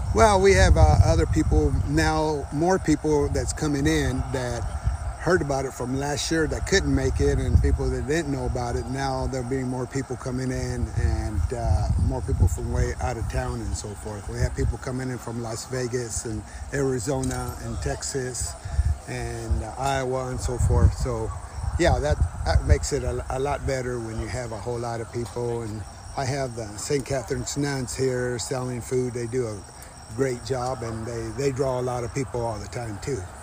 Well, we have other people now, more people that's coming in that heard about it from last year that couldn't make it, and people that didn't know about it. Now there'll be more people coming in, and more people from way out of town and so forth. We have people coming in from Las Vegas and Arizona and Texas and Iowa and so forth. So, yeah, that makes it a lot better when you have a whole lot of people. And I have the St. Catherine's nuns here selling food. They do a great job, and they draw a lot of people all the time too.